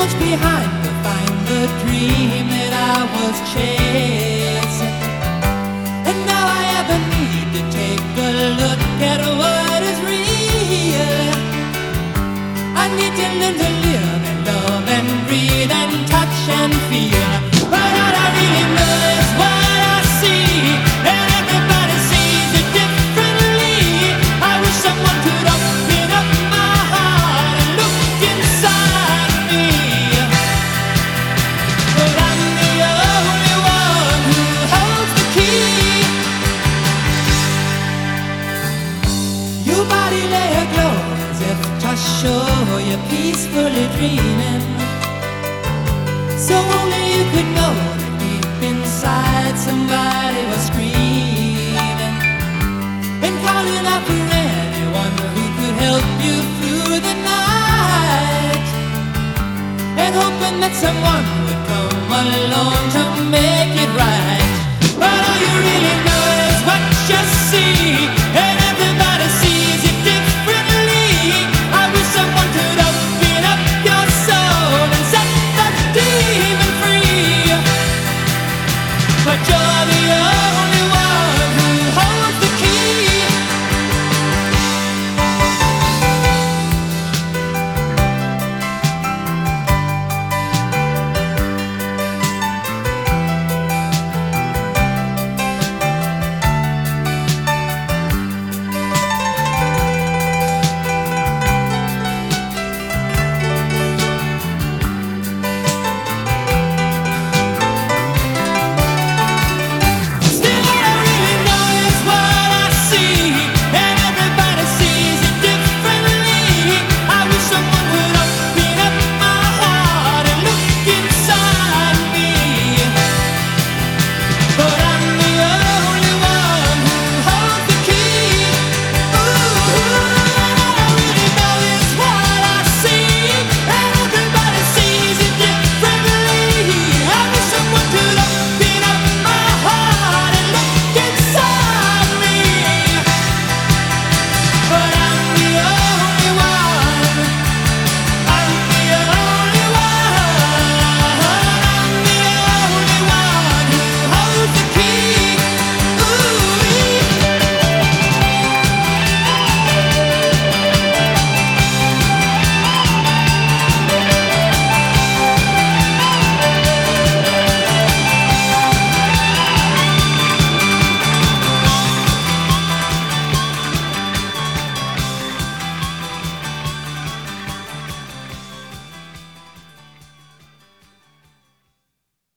much behind to find the dream that I was chasing. And now I have a need to take a look at what is real. I need to learn to live and love and breathe and touch and feel. But all I really know is what I see, and everybody sees it differently. I wish someone could open up my heart and look inside me. But I'm the only one who holds the key. Your body lay aglow as if to show you're peacefully dreaming. So only you could know that deep inside somebody was screaming and calling out for anyone who could help you through the night, and hoping that someone would come along to